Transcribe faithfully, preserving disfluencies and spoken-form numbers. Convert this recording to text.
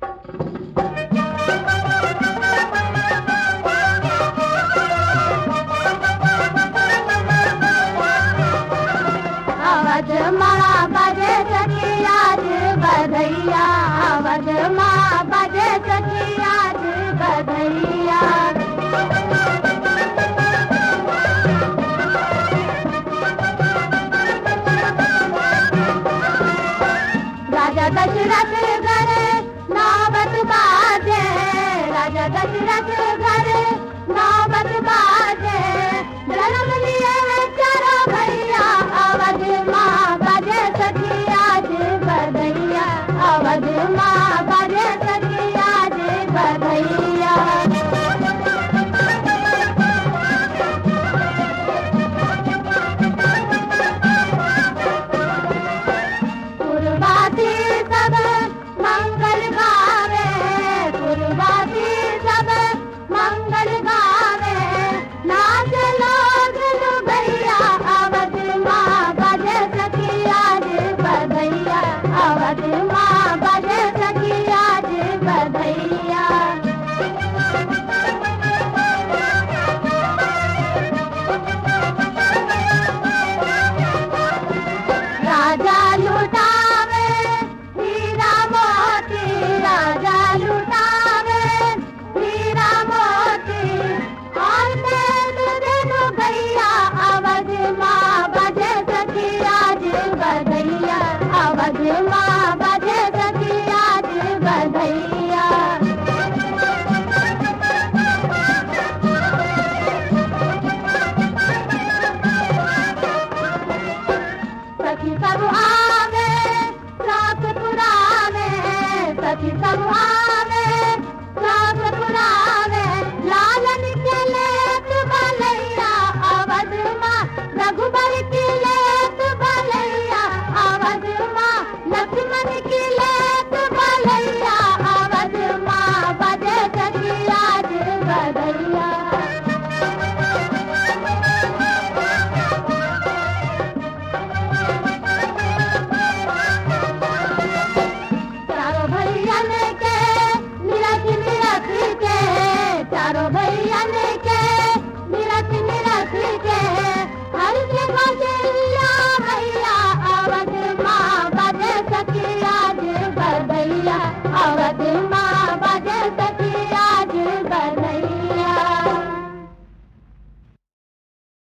अवध माँ बजे सखी आज बधैया, अवध माँ बजे सखी आज बधैया। राजा दशरथ घर नावत बाजे, राजा दशरथ घर नावत बाजे, जन्म लिए चारों भैया, अवध माँ बजे सखी आज बधैया, अवध माँ बजे सखी आज बधैया। पुरवासी सब मंगल गावे, पुरवासी सब मंगल गावे, नाच लोग भैया, अवध माँ बजे सखी आज बधैया, अवध माँ बजे सखी आज बधैया। राजा लुटावे हीरा मोती, राजा लुटावे हीरा मोती, और दिन भैया, अवध माँ बजे सखी आज बधैया, अवध माँ बजे सखी आज बधैया। सखी सब आवे साथ पुराने, सखी सब